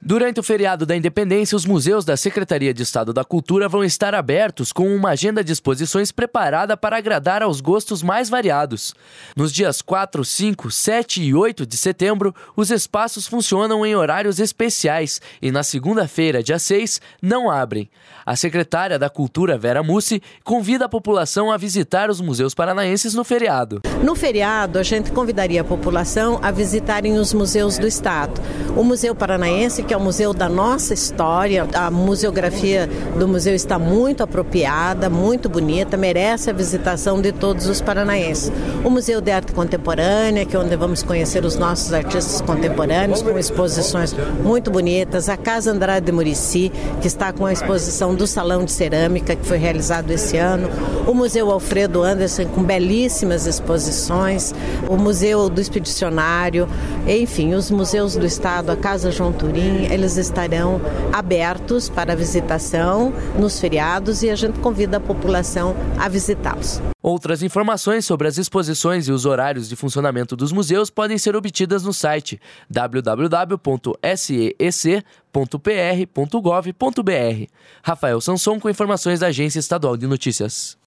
Durante o feriado da Independência, os museus da Secretaria de Estado da Cultura vão estar abertos com uma agenda de exposições preparada para agradar aos gostos mais variados. Nos dias 4, 5, 7 e 8 de setembro, os espaços funcionam em horários especiais e na segunda-feira, dia 6, não abrem. A secretária da Cultura, Vera Mussi, convida a população a visitar os museus paranaenses no feriado. No feriado, a gente convidaria a população a visitarem os museus do Estado. O Museu Paranaense, que é o museu da nossa história, a museografia do museu está muito apropriada, muito bonita, merece a visitação de todos os paranaenses. O Museu de Arte Contemporânea, que é onde vamos conhecer os nossos artistas contemporâneos, com exposições muito bonitas. A Casa Andrade de Muricy, que está com a exposição do Salão de Cerâmica, que foi realizado esse ano. O Museu Alfredo Anderson, com belíssimas exposições. O Museu do Expedicionário, enfim, os museus do Estado, a Casa João Turim, eles estarão abertos para visitação nos feriados e a gente convida a população a visitá-los. Outras informações sobre as exposições e os horários de funcionamento dos museus podem ser obtidas no site www.sesc.pr.gov.br. Rafael Sanson com informações da Agência Estadual de Notícias.